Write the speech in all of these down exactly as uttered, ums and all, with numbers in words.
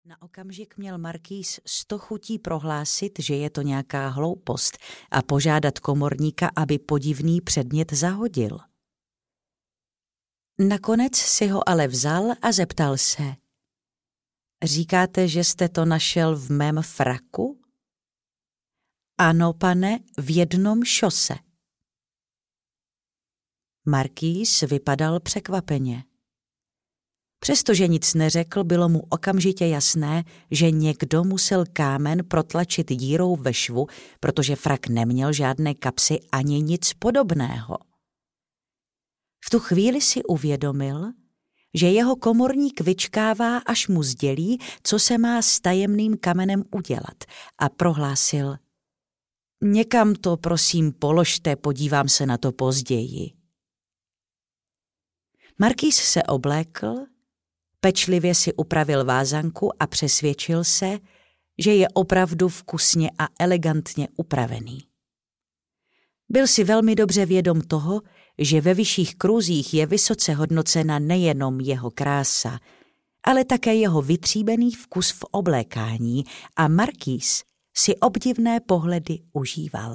Na okamžik měl markýz sto chutí prohlásit, že je to nějaká hloupost a požádat komorníka, aby podivný předmět zahodil. Nakonec si ho ale vzal a zeptal se. Říkáte, že jste to našel v mém fraku? Ano, pane, v jednom šose. Markýz vypadal překvapeně. Přestože nic neřekl, bylo mu okamžitě jasné, že někdo musel kámen protlačit dírou ve švu, protože frak neměl žádné kapsy ani nic podobného. V tu chvíli si uvědomil, že jeho komorník vyčkává, až mu sdělí, co se má s tajemným kamenem udělat, a prohlásil: Někam to prosím položte, podívám se na to později. Markýz se oblékl, pečlivě si upravil vázanku a přesvědčil se, že je opravdu vkusně a elegantně upravený. Byl si velmi dobře vědom toho, že ve vyšších kruzích je vysoce hodnocena nejenom jeho krása, ale také jeho vytříbený vkus v oblékání, a markýz si obdivné pohledy užíval.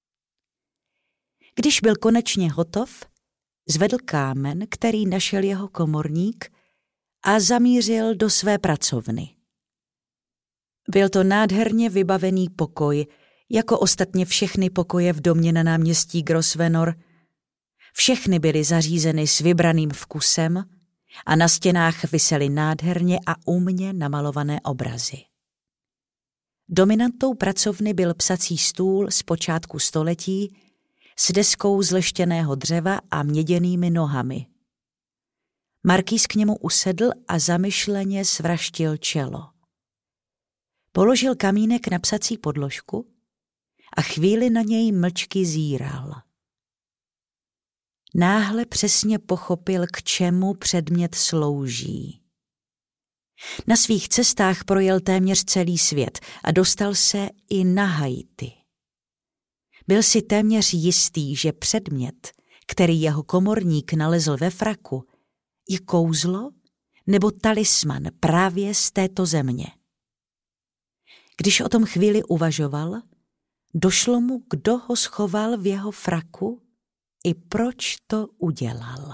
Když byl konečně hotov, zvedl kámen, který našel jeho komorník, a zamířil do své pracovny. Byl to nádherně vybavený pokoj, jako ostatně všechny pokoje v domě na náměstí Grosvenor. Všechny byly zařízeny s vybraným vkusem a na stěnách visely nádherně a umně namalované obrazy. Dominantou pracovny byl psací stůl z počátku století s deskou z leštěného dřeva a měděnými nohami. Markýz k němu usedl a zamyšleně svraštil čelo. Položil kamínek na psací podložku a chvíli na něj mlčky zíral. Náhle přesně pochopil, k čemu předmět slouží. Na svých cestách projel téměř celý svět a dostal se i na Haiti. Byl si téměř jistý, že předmět, který jeho komorník nalezl ve fraku, je kouzlo nebo talisman právě z této země. Když o tom chvíli uvažoval, došlo mu, kdo ho schoval v jeho fraku i proč to udělal.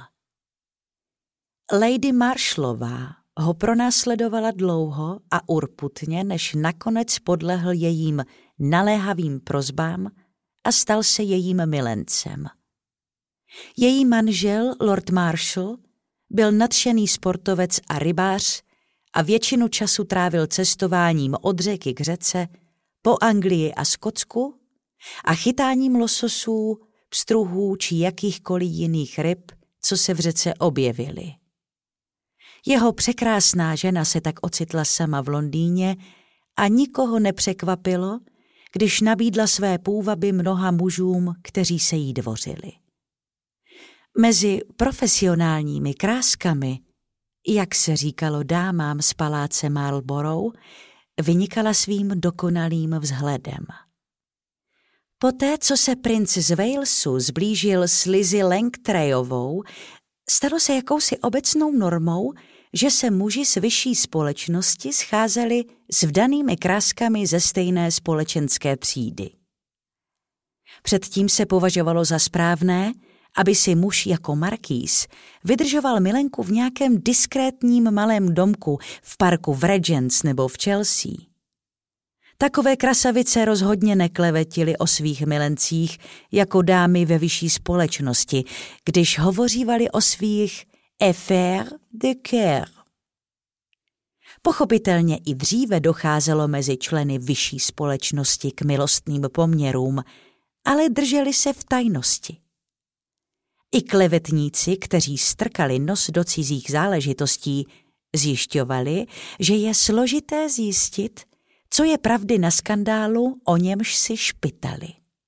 Lady Marshallová ho pronásledovala dlouho a urputně, než nakonec podlehl jejím naléhavým prosbám a stal se jejím milencem. Její manžel, lord Marshall, byl nadšený sportovec a rybář a většinu času trávil cestováním od řeky k řece, po Anglii a Skotsku a chytáním lososů, pstruhů či jakýchkoliv jiných ryb, co se v řece objevily. Jeho překrásná žena se tak ocitla sama v Londýně a nikoho nepřekvapilo, když nabídla své půvaby mnoha mužům, kteří se jí dvořili. Mezi profesionálními kráskami, jak se říkalo dámám z paláce Marlborough, vynikala svým dokonalým vzhledem. Poté, co se princ z Walesu zblížil s Lizzy Langtreyovou, stalo se jakousi obecnou normou, že se muži z vyšší společnosti scházeli s vdanými kráskami ze stejné společenské třídy. Předtím se považovalo za správné, aby si muž jako markýz vydržoval milenku v nějakém diskrétním malém domku v parku v Regents nebo v Chelsea. Takové krasavice rozhodně neklevetily o svých milencích jako dámy ve vyšší společnosti, když hovořívali o svých affaires de cœur. Pochopitelně i dříve docházelo mezi členy vyšší společnosti k milostným poměrům, ale drželi se v tajnosti. I klevetníci, kteří strkali nos do cizích záležitostí, zjišťovali, že je složité zjistit, co je pravdy na skandálu, o němž si špitali.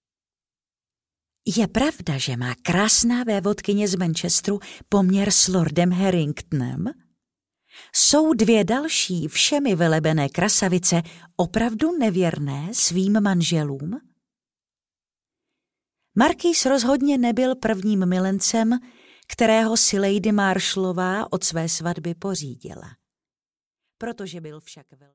Je pravda, že má krásná vévodkyně z Manchesteru poměr s lordem Harringtonem? Jsou dvě další všemi velebené krasavice opravdu nevěrné svým manželům? Markýz rozhodně nebyl prvním milencem, kterého si Lady Marshallová od své svatby pořídila. Protože byl však velmi